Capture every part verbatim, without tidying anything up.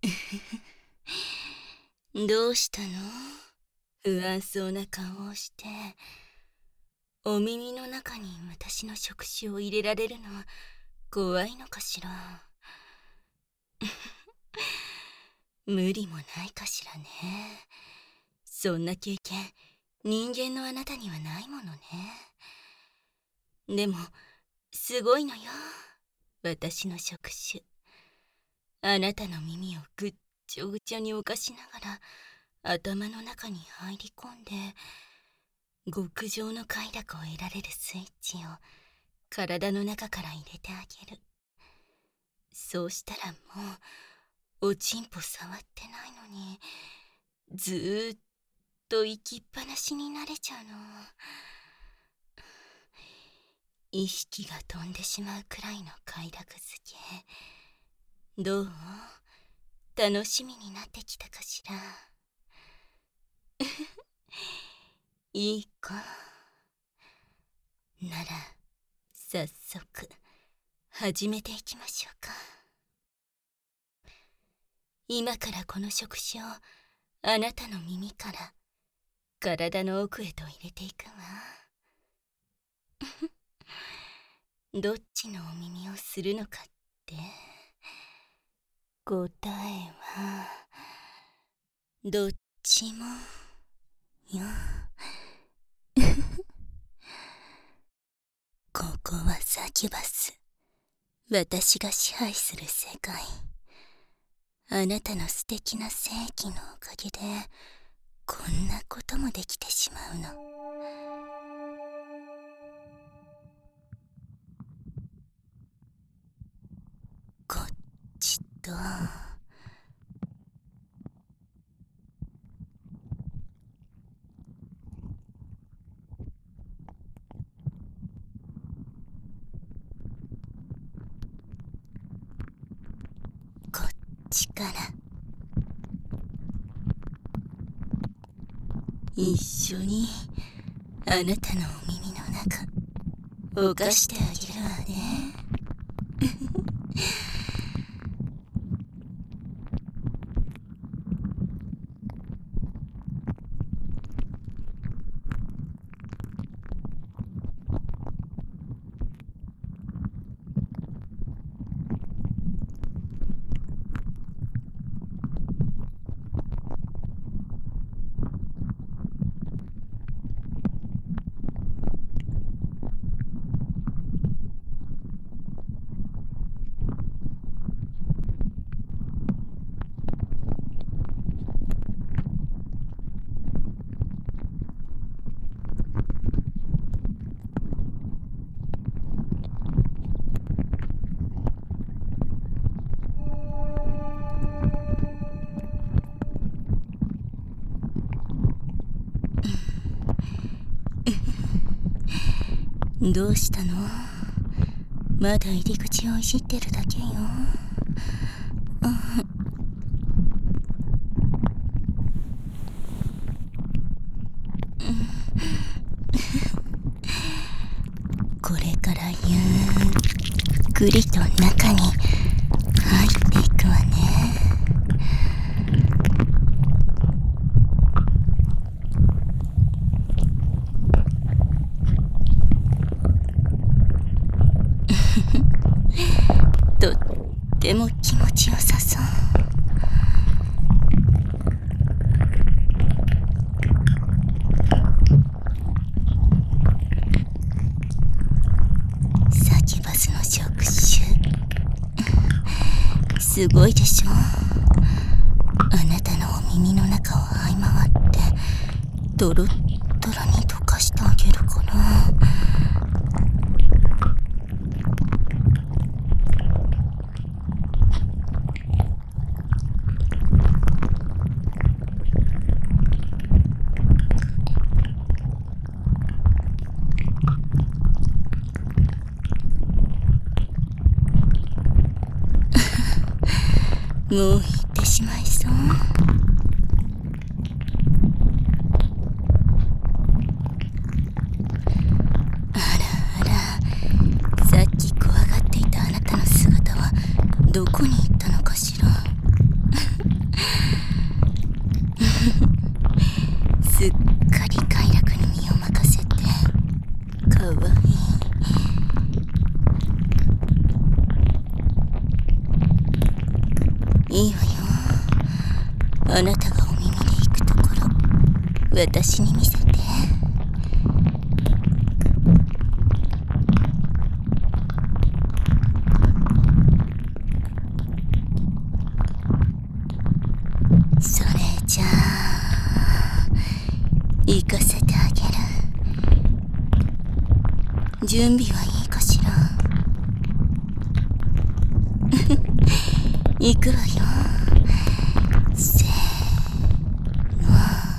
どうしたの？不安そうな顔をして。お耳の中に私の触手を入れられるのは怖いのかしら。無理もないかしらね。そんな経験、人間のあなたにはないものね。でも、すごいのよ。私の触手。あなたの耳をぐっちょぐちょに侵しながら、頭の中に入り込んで、極上の快楽を得られるスイッチを体の中から入れてあげる。そうしたらもうおちんぽ触ってないのにずーっと行きっぱなしになれちゃうの。意識が飛んでしまうくらいの快楽づけ。どう？楽しみになってきたかしら。いいか。なら早速始めていきましょうか。今からこの触手をあなたの耳から体の奥へと入れていくわ。どっちのお耳をするのかって答えはどっちもよ。ここはサキュバス、私が支配する世界。あなたの素敵な正義のおかげでこんなこともできてしまうの。こっちとこっちから一緒にあなたのお耳の中犯してあげるわね。どうしたの？まだ入り口をいじってるだけよ。これからゆっくりと中に入っていくわね。とっても気持ちよさそう。サキュバスの触手すごいでしょ。あなたのお耳の中を這い回ってドロッドロに溶かしてあげるから。もう行ってしまいそう。あらあら、さっき怖がっていたあなたの姿はどこに行ったのかしら。 いいわよ。あなたがお耳で行くところ、私に見せて。それじゃあ行かせてあげる。準備はいいかしら。行くわよ。せーの。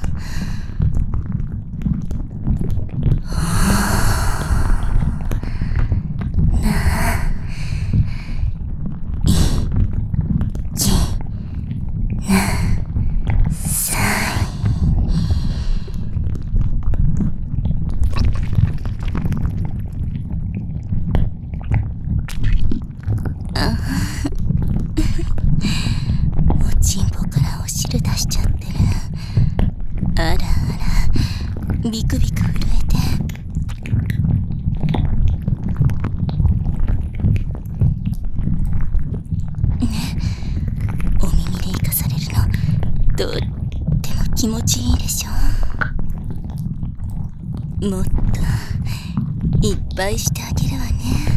おちんぽからお汁出しちゃってる。あらあら、ビクビク震えて。ね、お耳で生かされるのとっても気持ちいいでしょ。もっといっぱいしてあげるわね。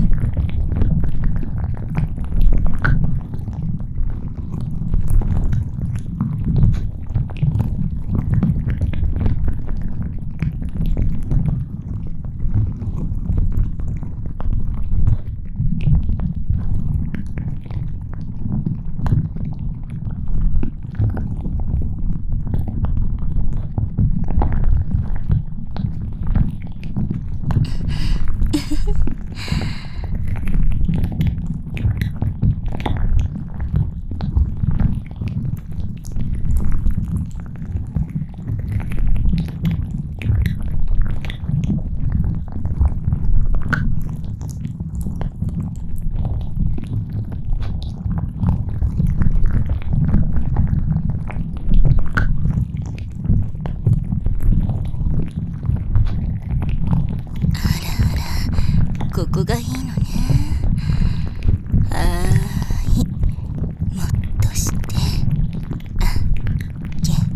ここがいいのね。はーい、もっとしてあげる。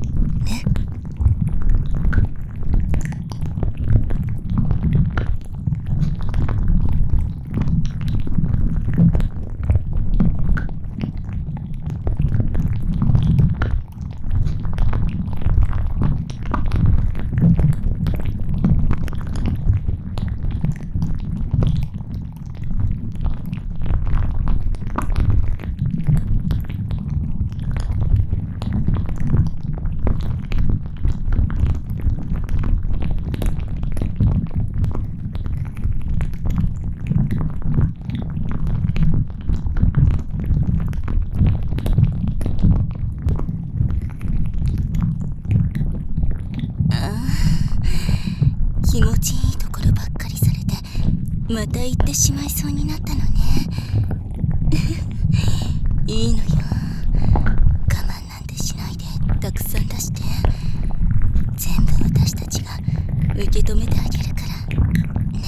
気持ちいいところばっかりされて、また行ってしまいそうになったのね。いいのよ、我慢なんてしないでたくさん出して。全部私たちが受け止めてあげるからね。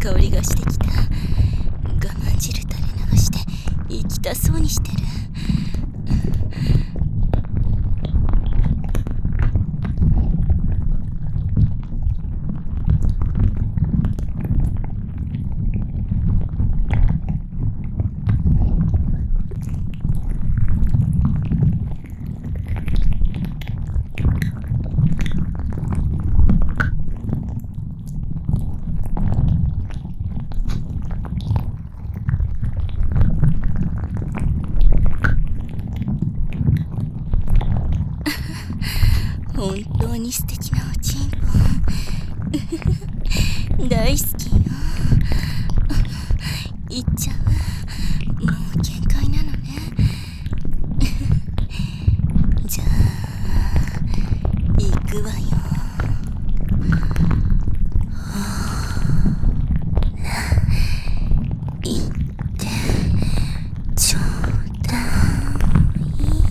香りがしてきた。我慢汁垂れ流して行きたそうにしてる。本当に素敵なおちんぽ大好きよ。行っちゃう。もう限界なのね。じゃあ行くわよ。行ってちょうだい。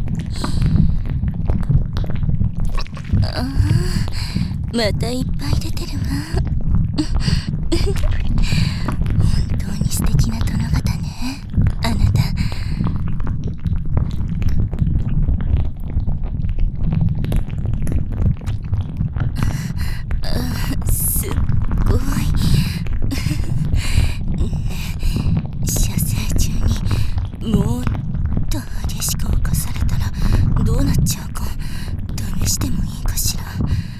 ああ、またいっぱい出てるわ。本当に素敵な殿方ね、あなた。あ、すっごい。射精中にもっと激しく侵されたらどうなっちゃうか試してもいいかしら。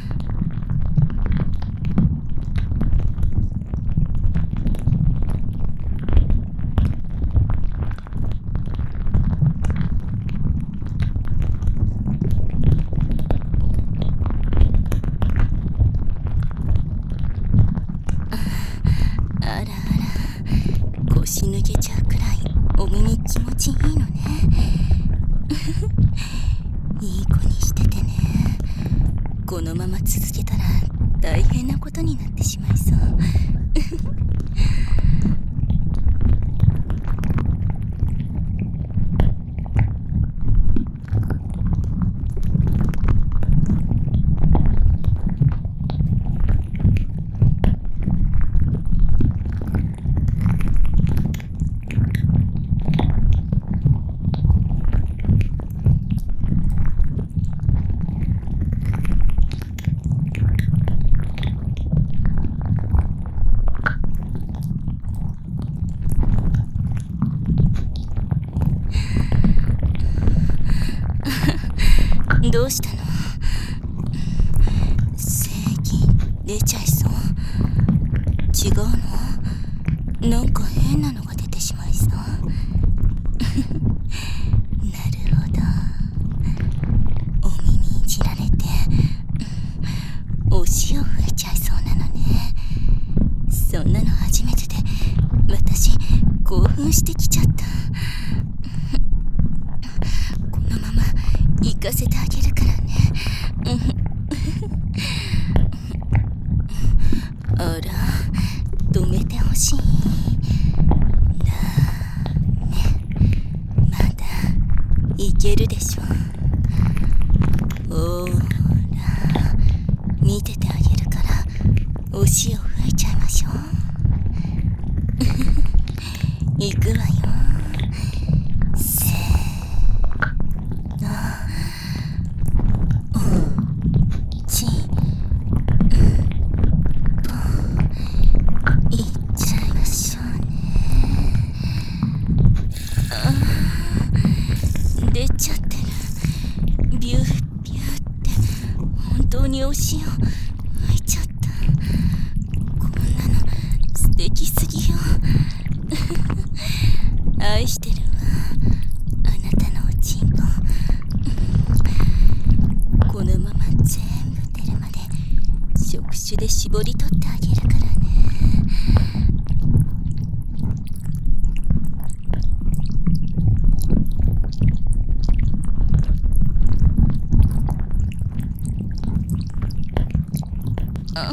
あらあら、腰抜けちゃうくらいお耳気持ちいいのね。いい子にしててね。このまま続けたら大変なことになってしまいそう。どうしたの？精液出ちゃいそう？違うの？なんか変なのが出てしまいそう。なるほど。お耳いじられて、お塩吹いちゃいそうなのね。そんなの初めてで私興奮してきちゃった。このまま行かせてあげるからね。あら、止めてほしい。ダメ、まだいけるでしょ。ほら、見ててあげるからお塩吹いちゃいましょう。行くわよ。せーの。おちんぽいっちゃいましょうね。あー、出ちゃってる。ビュービューって本当にお塩吹いちゃった。こんなの素敵すぎよ。愛してるわ、あなたのおちんぽ。このまま全部出るまで触手で絞り取ってあげるからね。あ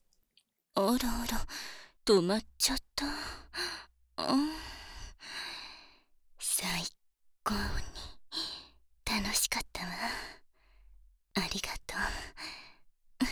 あらあら、止まっちゃった。うん、 高に楽しかったわ。ありがとう。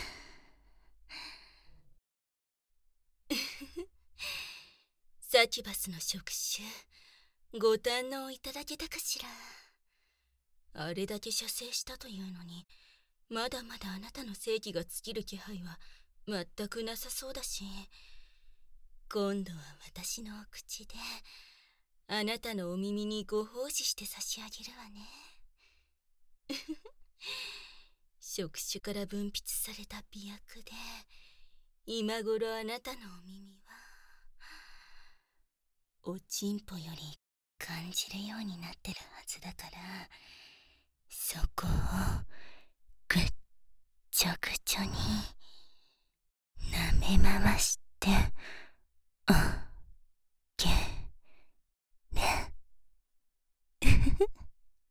サキュバスの触手ご堪能いただけたかしら。あれだけ射精したというのに、まだまだあなたの正義が尽きる気配は全くなさそうだし、今度は私のお口であなたのお耳にご奉仕して差し上げるわね。触手から分泌された美薬で今頃あなたのお耳はおちんぽより感じるようになってるはずだから、そこをぐっちょぐちょに舐め回して